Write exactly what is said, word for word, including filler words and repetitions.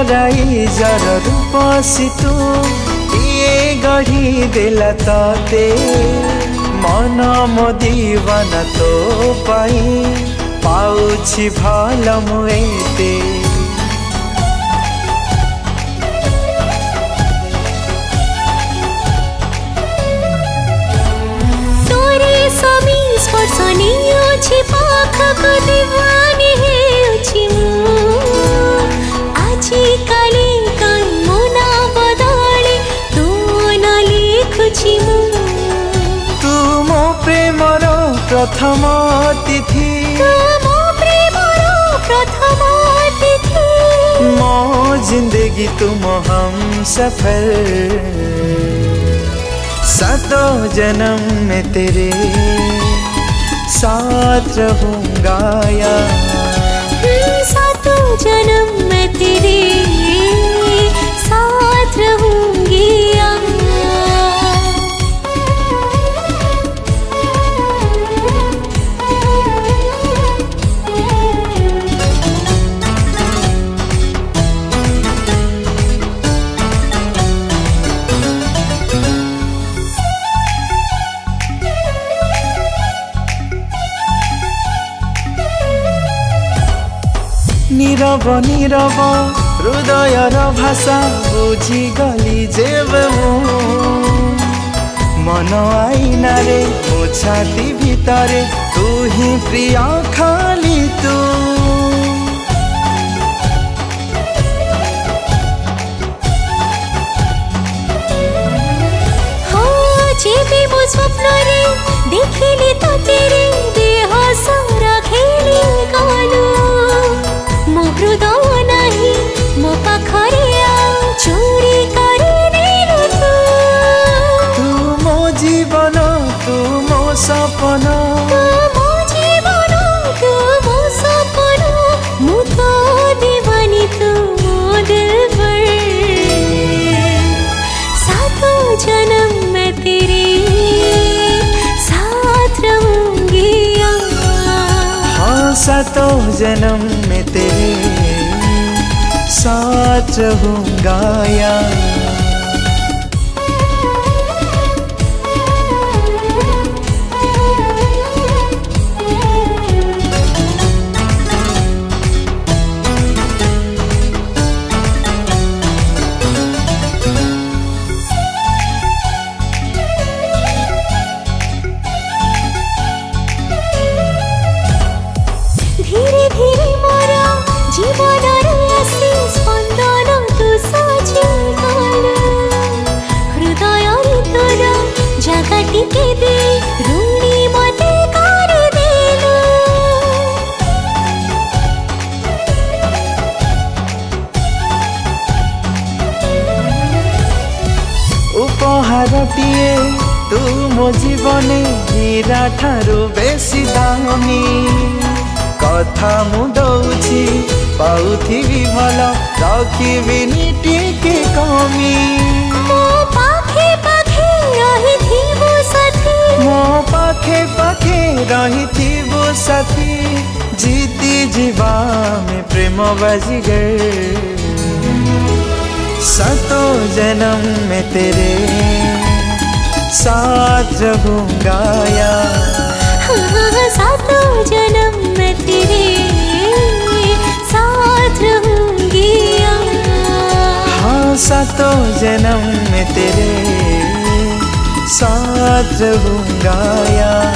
हराई जर रूपसी तू किए गढ़ी देला तते मन मो दीवाना तो पाई पाउछि भल मुएते तोरे समी स्पर्श नियोछि पाखको दीवानी हेउछि आजि काली काई मना बदले तू न लिखुछि मु तू मो प्रेमर प्रथम अतिथि तू मो प्रेमर प्रथम अतिथि मो जिंदगी तुम हम सफर सातों जन्म में तेरे साथ रहूंगा यार सातों जन्म में तेरे साथ रहूंगी नीरव नीरव हृदयर भाषा बुझी गली जेब मन आईना रे मो छाती भितरे तू ही प्रिय खाली तू हाँ जेबे मो स्वप्न रे देखिले तो तेरे देह सारा खेली गलु मो हृदय नाही मो पाखरे आ चोरी करी नेलु तू तू मो जीवन तू मो सपना तू मो जीवन तू मो सपना मु तो दीवानी तू मो दिलबर सातों जन्म में तेरे साथ रहूंगी हाँ सातों जन्म में तेरे साथ रहूंगा यार धीरे धीरे मोरा जीवन आसी स्पंदन तू साजी गलु हृदय तोर जगह टिके दे ऋणी मते कर देलु उपहारटिए तू मो जीवने हीरा ठारू बेसी दामी कथा मु दौछि पाउथिबी भल रखिबिनी टिके कमी मो पाखे पाखे रहिथिबो साथी मो पाखे पाखे रहिथिबो साथी जीती जीवा में प्रेम बाजीगर सातों जन्म में तेरे साथ रहूंगा यार हाँ सातों जन्म में तेरे साथ रहूंगी हाँ सातों जन्म में तेरे साथ रहूंगा यार।